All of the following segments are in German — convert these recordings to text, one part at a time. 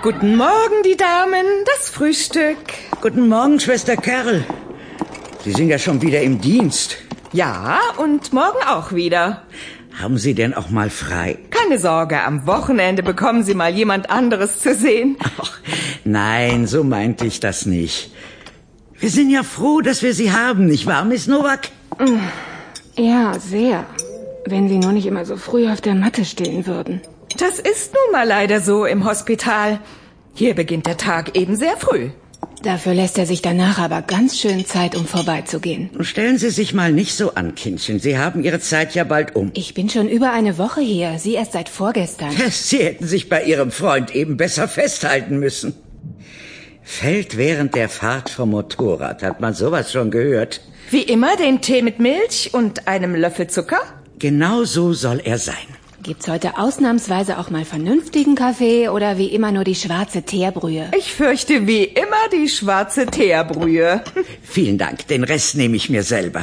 Guten Morgen, die Damen, das Frühstück. Guten Morgen, Schwester Carol. Sie sind ja schon wieder im Dienst. Ja, und morgen auch wieder. Haben Sie denn auch mal frei? Keine Sorge, am Wochenende bekommen Sie mal jemand anderes zu sehen. Ach, nein, so meinte ich das nicht. Wir sind ja froh, dass wir Sie haben, nicht wahr, Miss Nowak? Ja, sehr. Wenn Sie nur nicht immer so früh auf der Matte stehen würden. Das ist nun mal leider so im Hospital. Hier beginnt der Tag eben sehr früh. Dafür lässt er sich danach aber ganz schön Zeit, um vorbeizugehen. Stellen Sie sich mal nicht so an, Kindchen. Sie haben Ihre Zeit ja bald um. Ich bin schon über eine Woche hier, Sie erst seit vorgestern. Sie hätten sich bei Ihrem Freund eben besser festhalten müssen. Fällt während der Fahrt vom Motorrad. Hat man sowas schon gehört? Wie immer den Tee mit Milch und einem Löffel Zucker? Genau so soll er sein. Gibt's heute ausnahmsweise auch mal vernünftigen Kaffee oder wie immer nur die schwarze Teerbrühe? Ich fürchte wie immer die schwarze Teerbrühe. Vielen Dank, den Rest nehme ich mir selber.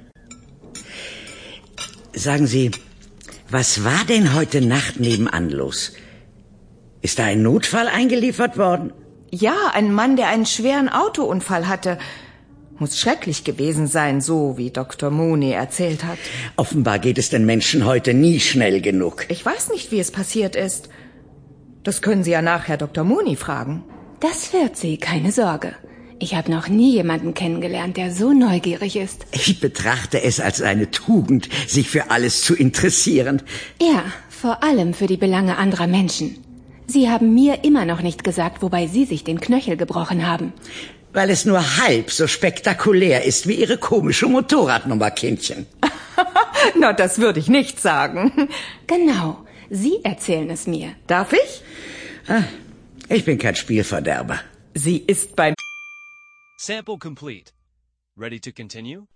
Sagen Sie, was war denn heute Nacht nebenan los? Ist da ein Notfall eingeliefert worden? Ja, ein Mann, der einen schweren Autounfall hatte. Muss schrecklich gewesen sein, so wie Dr. Mooney erzählt hat. Offenbar geht es den Menschen heute nie schnell genug. Ich weiß nicht, wie es passiert ist. Das können Sie ja nachher Dr. Mooney fragen. Das wird sie, keine Sorge. Ich habe noch nie jemanden kennengelernt, der so neugierig ist. Ich betrachte es als eine Tugend, sich für alles zu interessieren. Ja, vor allem für die Belange anderer Menschen. Sie haben mir immer noch nicht gesagt, wobei Sie sich den Knöchel gebrochen haben. Weil es nur halb so spektakulär ist wie Ihre komische Motorradnummer, Kindchen. Na, das würde ich nicht sagen. Genau, Sie erzählen es mir. Darf ich? Ich bin kein Spielverderber. Sie ist beim Sample complete. Ready to continue?